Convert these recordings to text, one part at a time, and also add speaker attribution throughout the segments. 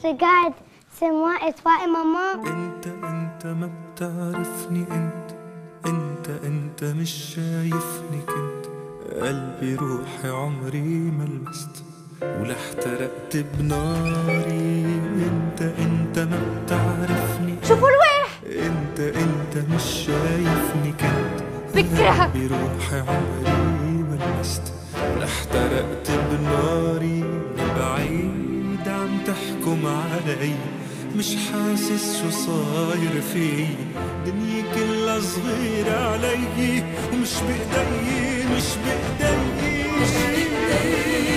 Speaker 1: Regarde, c'est moi et toi et maman.
Speaker 2: انت ما بتعرفني، انت مش شايفني، كنت قلبي روحي عمري ما لمست ولا احترقت بناري. انت ما بتعرفني،
Speaker 3: شوفوا الواح.
Speaker 2: انت مش شايفني، كنت
Speaker 3: بكرهك.
Speaker 2: قلبي روحي عمري ما لمست ولا احترقت بناري. من بعيد عم تحكم علي، مش حاسس شو صاير في دنيا كلها صغيرة علي، ومش بإيدي مش بإيدي مش بإيدي.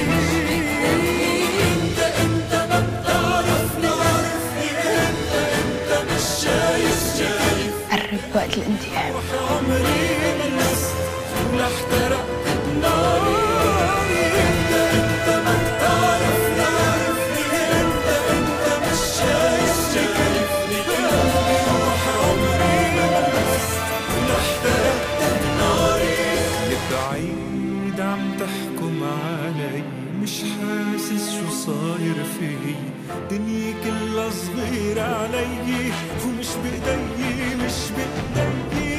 Speaker 2: انت ما بتعرفني، انت مش شايف
Speaker 3: قرب وقت الانتقام.
Speaker 2: عمري ما لمست ولا احترقت بناري. انت ما بتعرفني، انت مش شايفني، روح عمري ما لمست ولا احترقت بناري. بعيد عم تحكم علي، مش حاسس شو صاير في دنيا كلها صغيرة علي، ومش بإيدي مش بإيدي.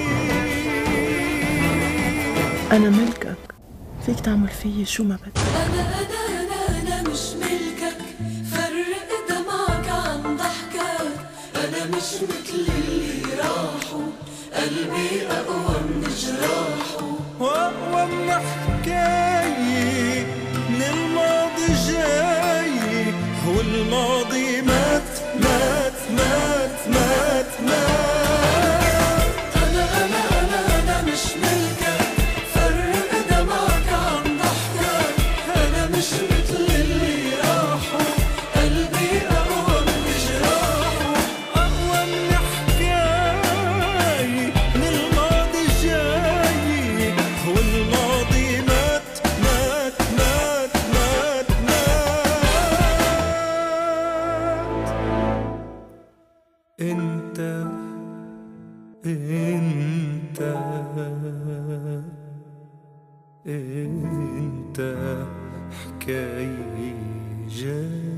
Speaker 4: أنا ملكك، فيك تعمل فيي شو ما بدك.
Speaker 5: أنا مش ملكك، فرق دمعك عن ضحكك. أنا مش مثل اللي راحوا، قلبي أقوى من جراحه
Speaker 2: وأقوى من حكاية من الماضي جاي، والماضي مات مات مات مات مات.
Speaker 5: أنا مش ملكك، فرق دمعك عن ضحكك. أنا مش مثل اللي راحوا، قلبي أقوى من جراحه.
Speaker 2: أقوى من حكاية من الماضي جاي، والماضي مات مات مات مات مات. انت حكاية جاي.